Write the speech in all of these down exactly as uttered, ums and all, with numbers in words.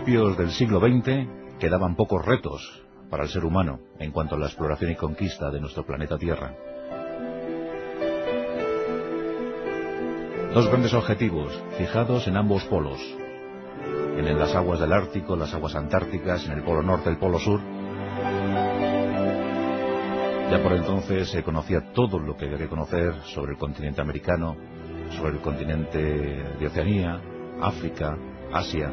principios del siglo veinte quedaban pocos retos para el ser humano en cuanto a la exploración y conquista de nuestro planeta Tierra. Dos grandes objetivos fijados en ambos polos, en las aguas del Ártico, las aguas antárticas, en el polo norte, el polo sur. Ya por entonces se conocía todo lo que había que conocer sobre el continente americano, sobre el continente de Oceanía, África, Asia.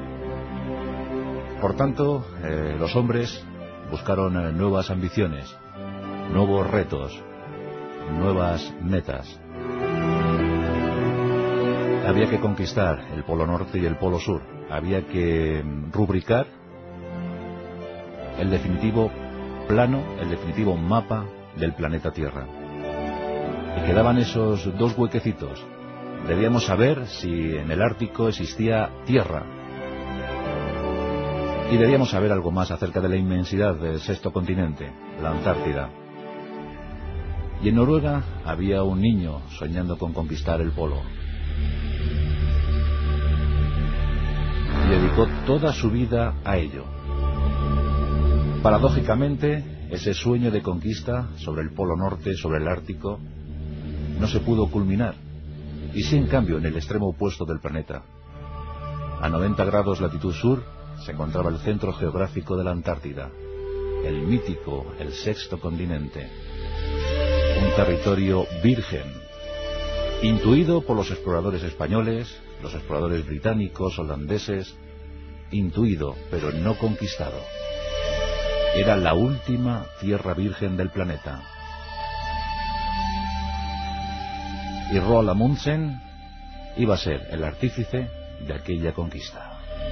Por tanto, eh, los hombres buscaron eh, nuevas ambiciones, nuevos retos, nuevas metas. Había que conquistar el polo norte y el polo sur. Había que rubricar el definitivo plano, el definitivo mapa del planeta Tierra. Y quedaban esos dos huequecitos. Debíamos saber si en el Ártico existía tierra. Y debíamos saber algo más acerca de la inmensidad del sexto continente, la Antártida. Y en Noruega había un niño soñando con conquistar el polo. Y dedicó toda su vida a ello. Paradójicamente, ese sueño de conquista sobre el polo norte, sobre el Ártico, no se pudo culminar. Y sí, en cambio, en el extremo opuesto del planeta, a noventa grados latitud sur, se encontraba el centro geográfico de la Antártida, el mítico, el sexto continente, un territorio virgen, intuido por los exploradores españoles, los exploradores británicos, holandeses, intuido, pero no conquistado. Era la última tierra virgen del planeta. Y Roald Amundsen iba a ser el artífice de aquella conquista.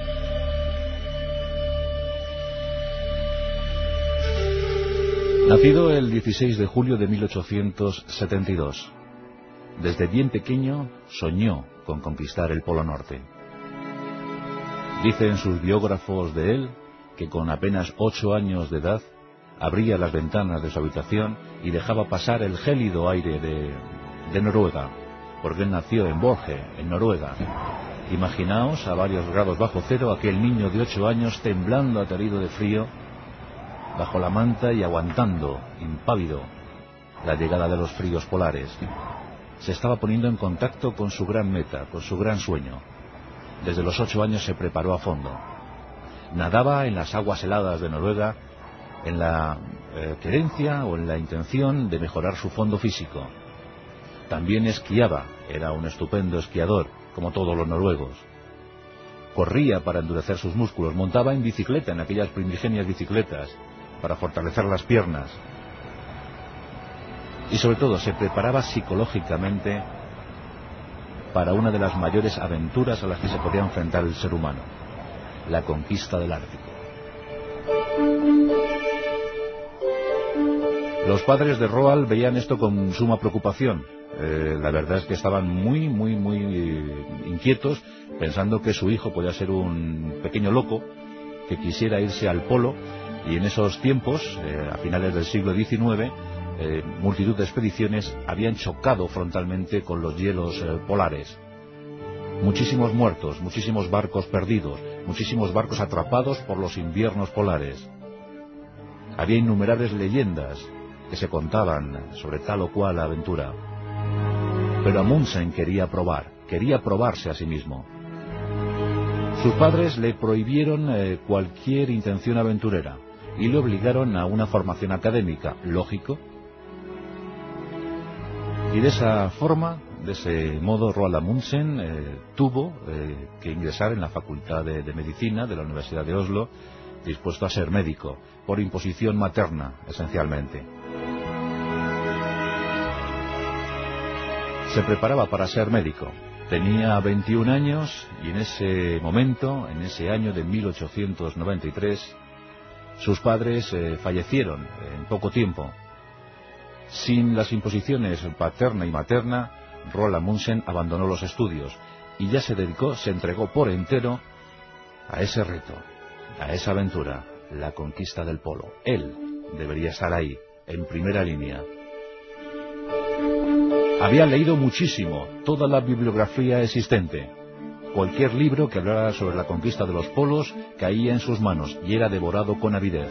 Nacido el dieciséis de julio de mil ochocientos setenta y dos, desde bien pequeño soñó con conquistar el Polo Norte. Dicen sus biógrafos de él que con apenas ocho años de edad abría las ventanas de su habitación y dejaba pasar el gélido aire de, de Noruega, porque él nació en Borge, en Noruega. Imaginaos, a varios grados bajo cero, aquel niño de ocho años temblando aterido de frío bajo la manta y aguantando, impávido, la llegada de los fríos polares. Se estaba poniendo en contacto con su gran meta, con su gran sueño. Desde los ocho años se preparó a fondo. Nadaba en las aguas heladas de Noruega en la eh, querencia o en la intención de mejorar su fondo físico. También esquiaba, era un estupendo esquiador, como todos los noruegos. Corría para endurecer sus músculos, montaba en bicicleta, en aquellas primigenias bicicletas, para fortalecer las piernas. Y sobre todo se preparaba psicológicamente para una de las mayores aventuras a las que se podía enfrentar el ser humano, la conquista del Ártico. Los padres de Roald veían esto con suma preocupación. Eh, la verdad es que estaban muy, muy, muy inquietos, pensando que su hijo podía ser un pequeño loco que quisiera irse al polo. Y en esos tiempos, eh, a finales del siglo diecinueve, eh, multitud de expediciones habían chocado frontalmente con los hielos eh, polares. Muchísimos muertos, muchísimos barcos perdidos, muchísimos barcos atrapados por los inviernos polares. Había innumerables leyendas que se contaban sobre tal o cual aventura. Pero Amundsen quería probar, quería probarse a sí mismo. Sus padres le prohibieron eh, cualquier intención aventurera y le obligaron a una formación académica, lógico. Y de esa forma, de ese modo, Roald Amundsen eh, tuvo eh, que ingresar en la Facultad de, de Medicina de la Universidad de Oslo, dispuesto a ser médico, por imposición materna, esencialmente. Se preparaba para ser médico. Tenía veintiún años y en ese momento, en ese año de mil ochocientos noventa y tres, sus padres eh, fallecieron en poco tiempo. Sin las imposiciones paterna y materna, Roald Amundsen abandonó los estudios y ya se dedicó, se entregó por entero a ese reto, a esa aventura, la conquista del polo. Él debería estar ahí, en primera línea. Había leído muchísimo, toda la bibliografía existente. Cualquier libro que hablara sobre la conquista de los polos caía en sus manos y era devorado con avidez.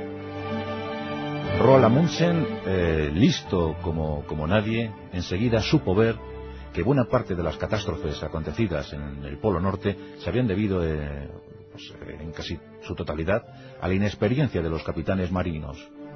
Roald Amundsen, eh, listo como, como nadie, enseguida supo ver que buena parte de las catástrofes acontecidas en el Polo Norte se habían debido, eh, pues, en casi su totalidad, a la inexperiencia de los capitanes marinos.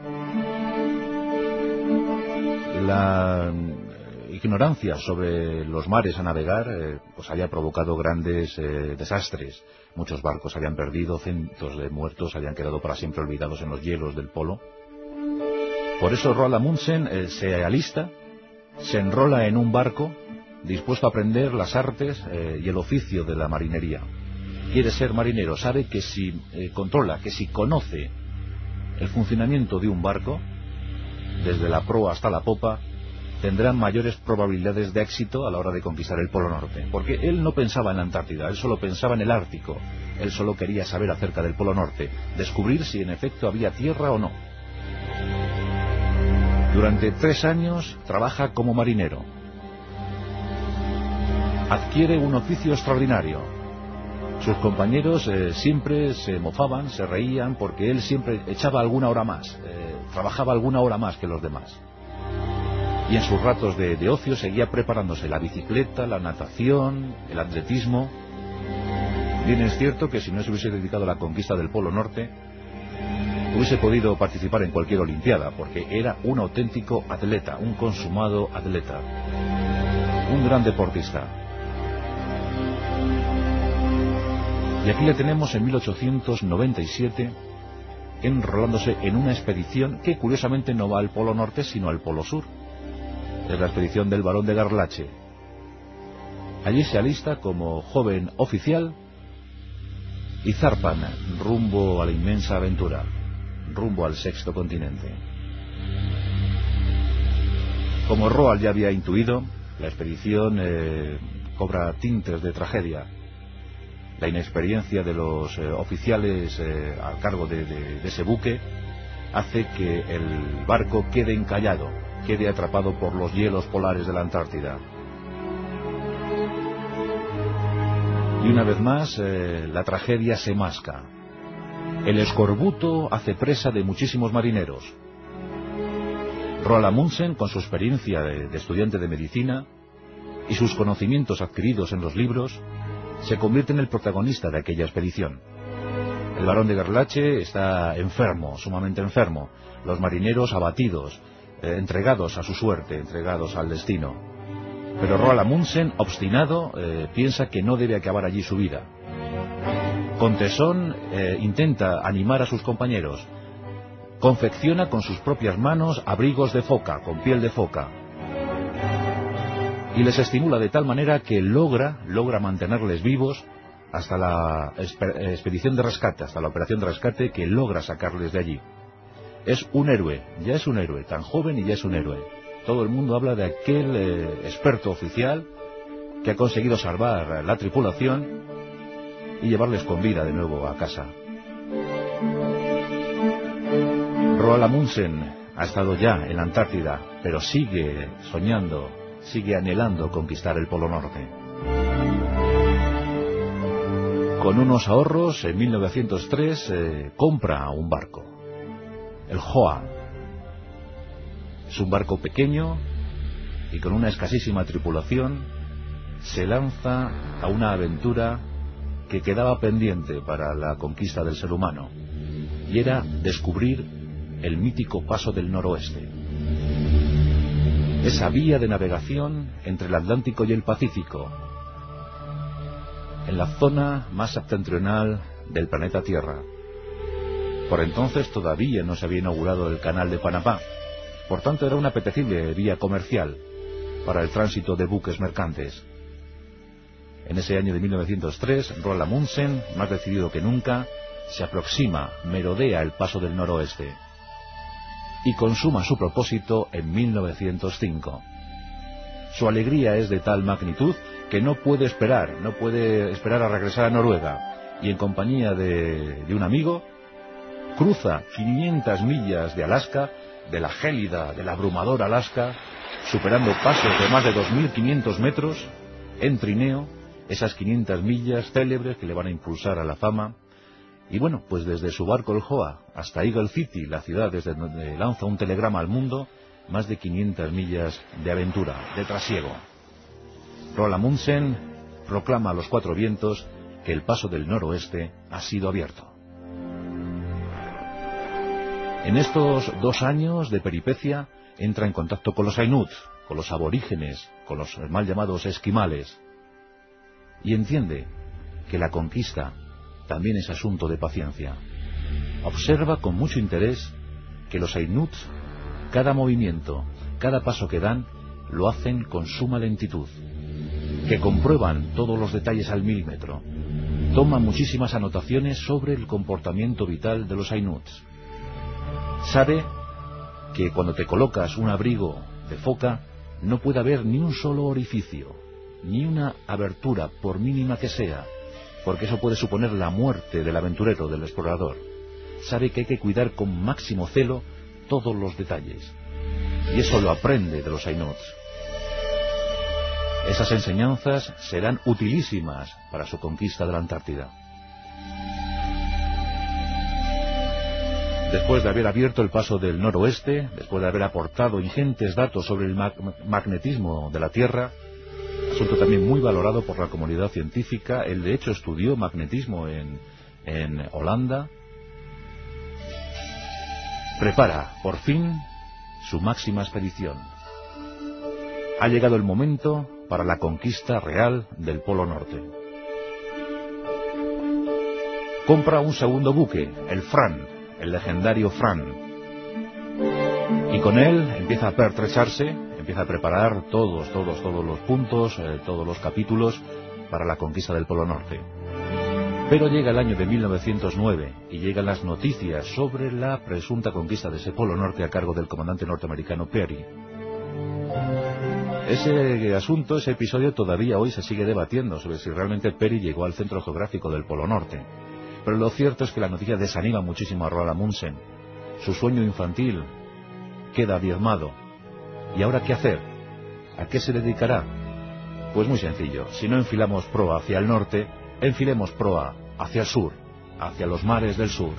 La ignorancia sobre los mares a navegar eh, pues había provocado grandes eh, desastres. Muchos barcos habían perdido, cientos de muertos habían quedado para siempre olvidados en los hielos del polo. Por eso Roald Amundsen eh, se alista, se enrola en un barco, dispuesto a aprender las artes eh, y el oficio de la marinería. Quiere ser marinero, sabe que si eh, controla, que si conoce el funcionamiento de un barco, desde la proa hasta la popa, tendrán mayores probabilidades de éxito a la hora de conquistar el Polo Norte. Porque él no pensaba en la Antártida, él solo pensaba en el Ártico. Él solo quería saber acerca del Polo Norte, descubrir si en efecto había tierra o no. Durante tres años trabaja como marinero. Adquiere un oficio extraordinario. Sus compañeros eh, siempre se mofaban, se reían, porque él siempre echaba alguna hora más, eh, trabajaba alguna hora más que los demás. Y en sus ratos de, de ocio seguía preparándose la bicicleta, la natación, el atletismo. Bien es cierto que si no se hubiese dedicado a la conquista del Polo Norte, hubiese podido participar en cualquier olimpiada, porque era un auténtico atleta, un consumado atleta, un gran deportista. Y aquí le tenemos en mil ochocientos noventa y siete enrolándose en una expedición que curiosamente no va al Polo Norte sino al Polo Sur. Es la expedición del Barón de Garlache. Allí se alista como joven oficial y zarpan rumbo a la inmensa aventura, rumbo al sexto continente. Como Roald ya había intuido, la expedición eh, cobra tintes de tragedia. La inexperiencia de los eh, oficiales eh, a cargo de, de, de ese buque hace que el barco quede encallado, quede atrapado por los hielos polares de la Antártida. Y una vez más, eh, la tragedia se masca. El escorbuto hace presa de muchísimos marineros. Roald Amundsen, con su experiencia de, de estudiante de medicina y sus conocimientos adquiridos en los libros, se convierte en el protagonista de aquella expedición. El Barón de Garlache está enfermo, sumamente enfermo. Los marineros abatidos, eh, entregados a su suerte, entregados al destino. Pero Roald Amundsen, obstinado, eh, piensa que no debe acabar allí su vida. Con tesón eh, intenta animar a sus compañeros. Confecciona con sus propias manos abrigos de foca, con piel de foca. Y les estimula de tal manera que logra, logra mantenerles vivos hasta la expedición de rescate, hasta la operación de rescate que logra sacarles de allí. Es un héroe, ya es un héroe, tan joven y ya es un héroe. Todo el mundo habla de aquel eh, experto oficial que ha conseguido salvar la tripulación y llevarles con vida de nuevo a casa. Roald Amundsen ha estado ya en la Antártida, pero sigue soñando, sigue anhelando conquistar el Polo Norte. Con unos ahorros, en mil novecientos tres, eh, compra un barco, el Hoa. Es un barco pequeño y con una escasísima tripulación se lanza a una aventura que quedaba pendiente para la conquista del ser humano, y era descubrir el mítico Paso del Noroeste. Esa vía de navegación entre el Atlántico y el Pacífico, en la zona más septentrional del planeta Tierra. Por entonces todavía no se había inaugurado el Canal de Panamá, por tanto era una apetecible vía comercial para el tránsito de buques mercantes. En ese año de mil novecientos tres, Roald Amundsen, más decidido que nunca, se aproxima, merodea el Paso del Noroeste y consuma su propósito en mil novecientos cinco. Su alegría es de tal magnitud que no puede esperar, no puede esperar a regresar a Noruega, y en compañía de, de un amigo, cruza quinientas millas de Alaska, de la gélida, del abrumador Alaska, superando pasos de más de dos mil quinientos metros, en trineo, esas quinientas millas célebres que le van a impulsar a la fama. Y bueno, pues desde su barco el Hoa hasta Eagle City, la ciudad desde donde lanza un telegrama al mundo, más de quinientas millas de aventura, de trasiego. Roald Amundsen proclama a los cuatro vientos que el paso del noroeste ha sido abierto. En estos dos años de peripecia entra en contacto con los Ainuts, con los aborígenes, con los mal llamados esquimales, y entiende que la conquista también es asunto de paciencia. Observa con mucho interés que los Ainuts, cada movimiento, cada paso que dan, lo hacen con suma lentitud, que comprueban todos los detalles al milímetro, toma muchísimas anotaciones sobre el comportamiento vital de los Ainuts. Sabe que cuando te colocas un abrigo de foca no puede haber ni un solo orificio, ni una abertura, por mínima que sea, porque eso puede suponer la muerte del aventurero, del explorador. Sabe que hay que cuidar con máximo celo todos los detalles, y eso lo aprende de los Ainuts. Esas enseñanzas serán utilísimas para su conquista de la Antártida. Después de haber abierto el paso del noroeste, después de haber aportado ingentes datos sobre el mag magnetismo de la Tierra, asunto también muy valorado por la comunidad científica, él de hecho estudió magnetismo en, en Holanda, prepara por fin su máxima expedición. Ha llegado el momento para la conquista real del Polo Norte. Compra un segundo buque, el Fram, el legendario Fram, y con él empieza a pertrecharse, empieza a preparar todos, todos, todos los puntos, eh, todos los capítulos para la conquista del Polo Norte. Pero llega el año de mil novecientos nueve y llegan las noticias sobre la presunta conquista de ese Polo Norte a cargo del comandante norteamericano Peary. Ese asunto, ese episodio todavía hoy se sigue debatiendo sobre si realmente Peary llegó al centro geográfico del Polo Norte. Pero lo cierto es que la noticia desanima muchísimo a Roald Amundsen. Su sueño infantil queda diezmado. ¿Y ahora qué hacer? ¿A qué se dedicará? Pues muy sencillo. Si no enfilamos proa hacia el norte, enfilemos proa hacia el sur, hacia los mares del sur.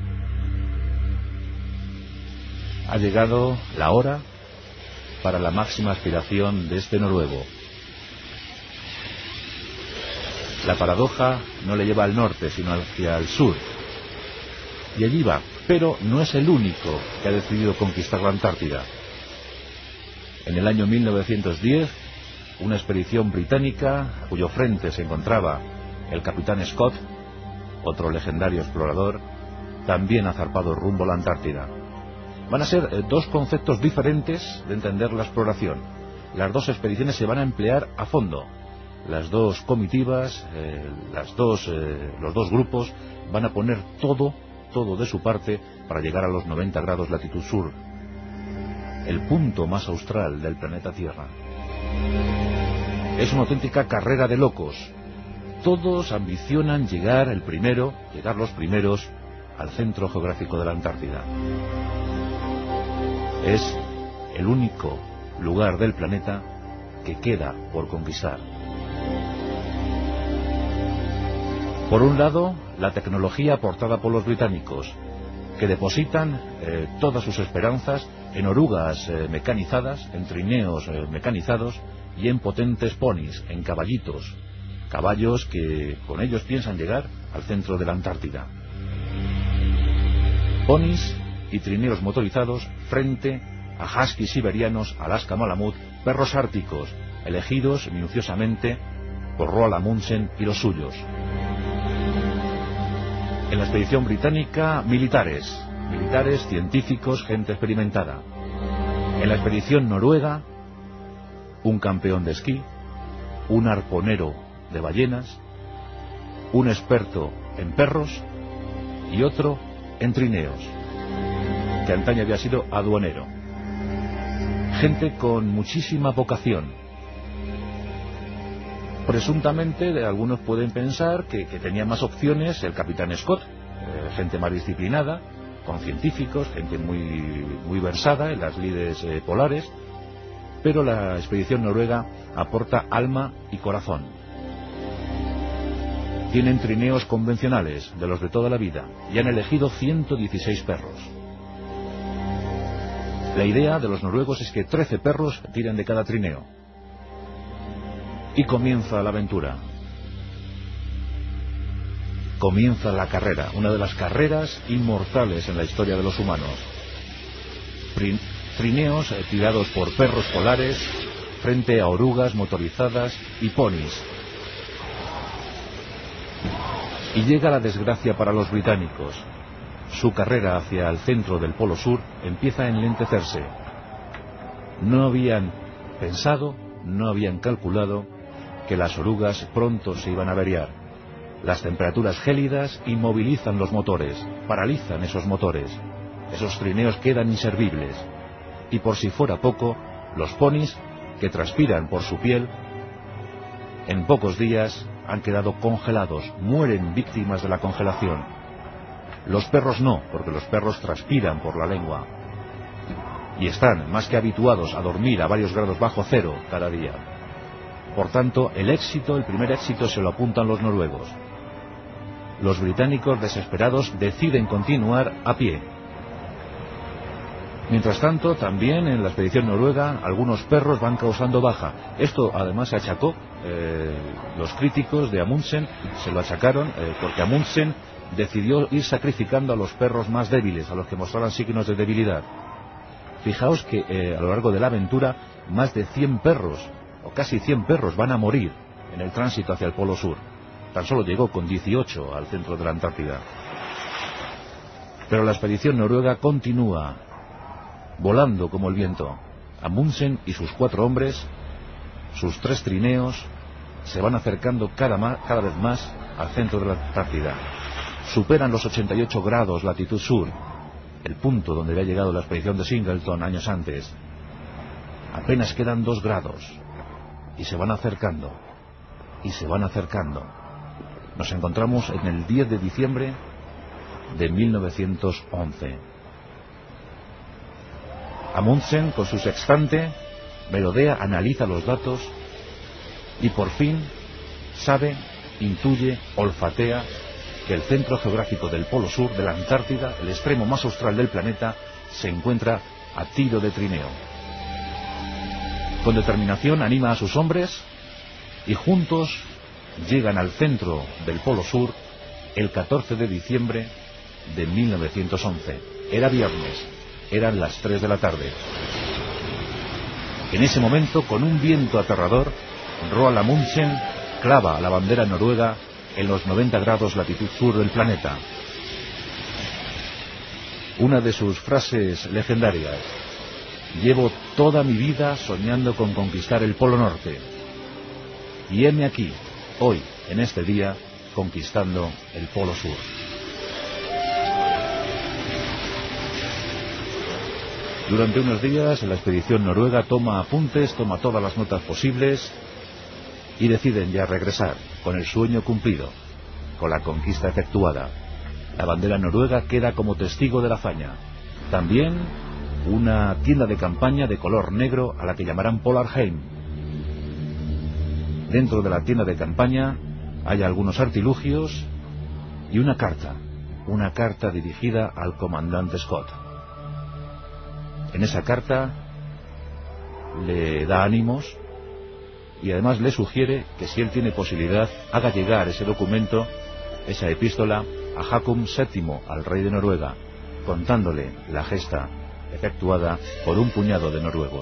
Ha llegado la hora para la máxima aspiración de este noruego. La paradoja no le lleva al norte, sino hacia el sur. Y allí va, pero no es el único que ha decidido conquistar la Antártida. En el año mil novecientos diez, una expedición británica, a cuyo frente se encontraba el capitán Scott, otro legendario explorador, también ha zarpado rumbo a la Antártida. Van a ser eh, dos conceptos diferentes de entender la exploración. Las dos expediciones se van a emplear a fondo. Las dos comitivas, eh, las dos, eh, los dos grupos van a poner todo, todo de su parte para llegar a los noventa grados latitud sur, el punto más austral del planeta Tierra. Es una auténtica carrera de locos. Todos ambicionan llegar el primero, llegar los primeros al centro geográfico de la Antártida. Es el único lugar del planeta que queda por conquistar. Por un lado, la tecnología aportada por los británicos, que depositan eh, todas sus esperanzas en orugas eh, mecanizadas, en trineos eh, mecanizados y en potentes ponis, en caballitos, caballos que con ellos piensan llegar al centro de la Antártida. Ponis y trineos motorizados frente a huskies siberianos, Alaska Malamut, perros árticos, elegidos minuciosamente por Roald Amundsen y los suyos. En la expedición británica, militares, militares, científicos, gente experimentada. En la expedición noruega, un campeón de esquí, un arponero de ballenas, un experto en perros y otro en trineos, que antaño había sido aduanero. Gente con muchísima vocación. Presuntamente, algunos pueden pensar que, que tenía más opciones el capitán Scott, eh, gente más disciplinada, con científicos, gente muy, muy versada en las lides eh, polares, pero la expedición noruega aporta alma y corazón. Tienen trineos convencionales, de los de toda la vida, y han elegido ciento dieciséis perros. La idea de los noruegos es que trece perros tiren de cada trineo. Y comienza la aventura. Comienza la carrera, una de las carreras inmortales en la historia de los humanos. Trineos tirados por perros polares frente a orugas motorizadas y ponis. Y llega la desgracia para los británicos. Su carrera hacia el centro del Polo Sur empieza a enlentecerse. No habían pensado, no habían calculado que las orugas pronto se iban a averiar. Las temperaturas gélidas inmovilizan los motores, paralizan esos motores. Esos trineos quedan inservibles. Y por si fuera poco, los ponis, que transpiran por su piel, en pocos días han quedado congelados, mueren víctimas de la congelación. Los perros no, porque los perros transpiran por la lengua y están más que habituados a dormir a varios grados bajo cero cada día. Por tanto, el éxito, el primer éxito se lo apuntan los noruegos. Los británicos, desesperados, deciden continuar a pie. Mientras tanto, también en la expedición noruega, algunos perros van causando baja. Esto además se achacó, eh, los críticos de Amundsen se lo achacaron, eh, porque Amundsen decidió ir sacrificando a los perros más débiles, a los que mostraban signos de debilidad. Fijaos que eh, a lo largo de la aventura, más de cien perros, o casi cien perros, van a morir en el tránsito hacia el Polo Sur. Tan solo llegó con dieciocho al centro de la Antártida. Pero la expedición noruega continúa, volando como el viento. Amundsen y sus cuatro hombres, sus tres trineos, se van acercando cada, más, cada vez más al centro de la Antártida. Superan los ochenta y ocho grados latitud sur, el punto donde había llegado la expedición de Singleton años antes. Apenas quedan dos grados, y se van acercando, y se van acercando. Nos encontramos en el diez de diciembre de mil novecientos once. Amundsen, con su sextante, merodea, analiza los datos y por fin sabe, intuye, olfatea que el centro geográfico del Polo Sur, de la Antártida, el extremo más austral del planeta, se encuentra a tiro de trineo. Con determinación anima a sus hombres y juntos llegan al centro del Polo Sur el catorce de diciembre de mil novecientos once. Era viernes, eran las tres de la tarde. En ese momento, con un viento aterrador, Roald Amundsen clava la bandera noruega en los noventa grados latitud sur del planeta. Una de sus frases legendarias: llevo toda mi vida soñando con conquistar el Polo Norte, y heme aquí, hoy, en este día, conquistando el Polo Sur. Durante unos días la expedición noruega toma apuntes, toma todas las notas posibles y deciden ya regresar, con el sueño cumplido, con la conquista efectuada. La bandera noruega queda como testigo de la hazaña. También una tienda de campaña de color negro a la que llamarán Polarheim. Dentro de la tienda de campaña hay algunos artilugios y una carta, una carta dirigida al comandante Scott. En esa carta le da ánimos y además le sugiere que si él tiene posibilidad haga llegar ese documento, esa epístola, a Haakon séptimo, al rey de Noruega, contándole la gesta efectuada por un puñado de noruegos.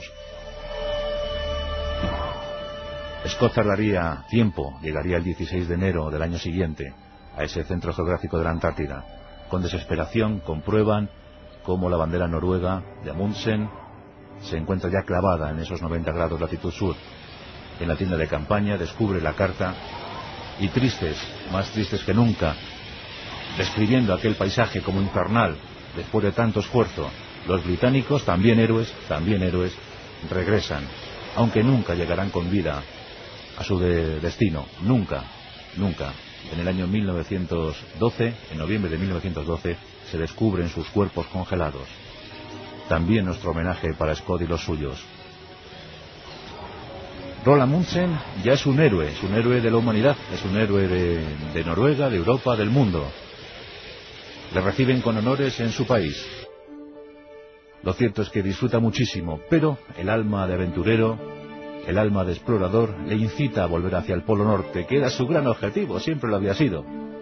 Scott tardaría tiempo, llegaría el dieciséis de enero del año siguiente a ese centro geográfico de la Antártida. Con desesperación comprueban cómo la bandera noruega de Amundsen se encuentra ya clavada en esos noventa grados latitud sur. En la tienda de campaña descubre la carta y tristes, más tristes que nunca, describiendo aquel paisaje como infernal después de tanto esfuerzo, los británicos, también héroes, también héroes, regresan, aunque nunca llegarán con vida a su de destino, nunca, nunca. En el año mil novecientos doce, en noviembre de mil novecientos doce, se descubren sus cuerpos congelados. También nuestro homenaje para Scott y los suyos. Roald Amundsen ya es un héroe, es un héroe de la humanidad, es un héroe de, de Noruega, de Europa, del mundo. Le reciben con honores en su país. Lo cierto es que disfruta muchísimo, pero el alma de aventurero, el alma de explorador, le incita a volver hacia el Polo Norte, que era su gran objetivo, siempre lo había sido.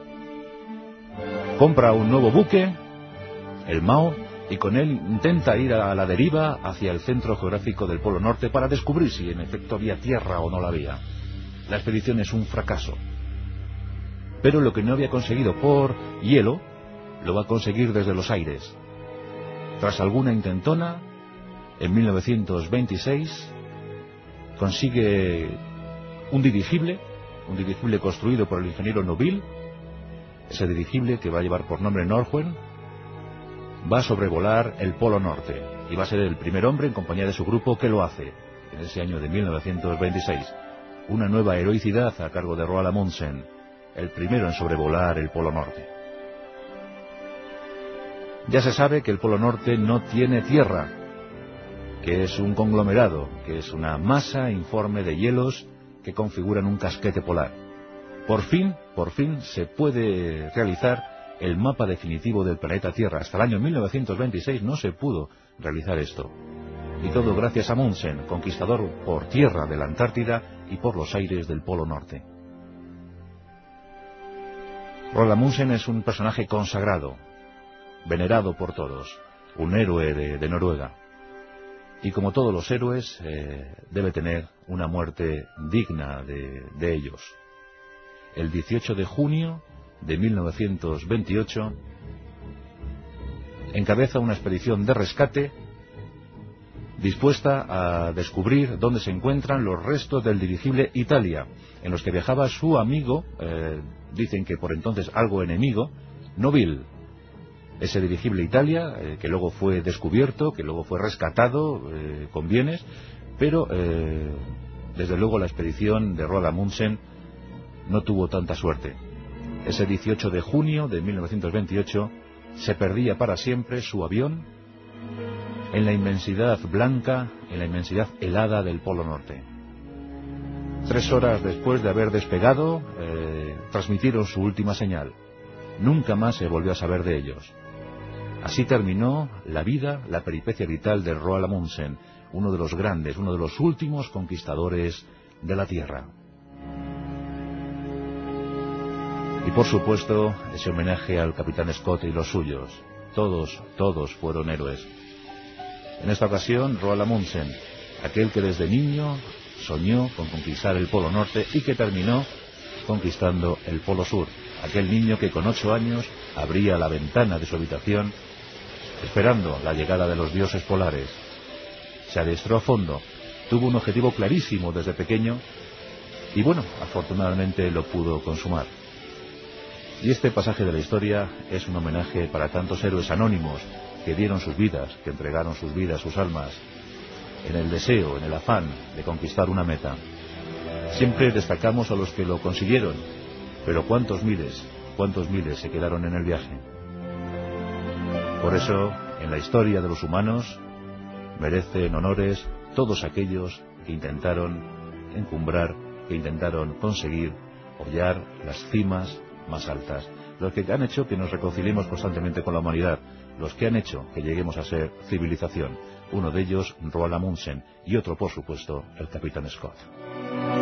Compra un nuevo buque, el Mao, y con él intenta ir a la deriva hacia el centro geográfico del Polo Norte para descubrir si en efecto había tierra o no la había. La expedición es un fracaso. Pero lo que no había conseguido por hielo, lo va a conseguir desde los aires. Tras alguna intentona, en mil novecientos veintiséis, consigue un dirigible, un dirigible construido por el ingeniero Noville, ese dirigible que va a llevar por nombre Northwind, va a sobrevolar el Polo Norte y va a ser el primer hombre en compañía de su grupo que lo hace en ese año de mil novecientos veintiséis. Una nueva heroicidad a cargo de Roald Amundsen, el primero en sobrevolar el Polo Norte. Ya se sabe que el Polo Norte no tiene tierra, que es un conglomerado, que es una masa informe de hielos que configuran un casquete polar. Por fin, por fin se puede realizar el mapa definitivo del planeta Tierra. Hasta el año mil novecientos veintiséis no se pudo realizar esto. Y todo gracias a Amundsen, conquistador por tierra de la Antártida y por los aires del Polo Norte. Roald Amundsen es un personaje consagrado, venerado por todos, un héroe de, de Noruega. Y como todos los héroes, eh, debe tener una muerte digna de, de ellos. El dieciocho de junio de mil novecientos veintiocho encabeza una expedición de rescate dispuesta a descubrir dónde se encuentran los restos del dirigible Italia, en los que viajaba su amigo, eh, dicen que por entonces algo enemigo, Noville. Ese dirigible Italia, eh, que luego fue descubierto, que luego fue rescatado eh, con bienes, pero eh, desde luego la expedición de Roald Amundsen no tuvo tanta suerte. Ese dieciocho de junio de mil novecientos veintiocho se perdía para siempre su avión en la inmensidad blanca, en la inmensidad helada del Polo Norte. Tres horas después de haber despegado, eh, transmitieron su última señal. Nunca más se volvió a saber de ellos. Así terminó la vida, la peripecia vital de Roald Amundsen, uno de los grandes, uno de los últimos conquistadores de la Tierra. Y por supuesto, ese homenaje al capitán Scott y los suyos. Todos, todos fueron héroes. En esta ocasión, Roald Amundsen, aquel que desde niño soñó con conquistar el Polo Norte y que terminó conquistando el Polo Sur. Aquel niño que con ocho años abría la ventana de su habitación esperando la llegada de los dioses polares. Se adestró a fondo, tuvo un objetivo clarísimo desde pequeño y bueno, afortunadamente lo pudo consumar. Y este pasaje de la historia es un homenaje para tantos héroes anónimos que dieron sus vidas, que entregaron sus vidas, sus almas, en el deseo, en el afán de conquistar una meta. Siempre destacamos a los que lo consiguieron, pero cuántos miles, cuántos miles se quedaron en el viaje. Por eso, en la historia de los humanos, merecen honores todos aquellos que intentaron encumbrar, que intentaron conseguir hollar las cimas más altas, los que han hecho que nos reconciliemos constantemente con la humanidad, los que han hecho que lleguemos a ser civilización. Uno de ellos, Roald Amundsen, y otro, por supuesto, el capitán Scott.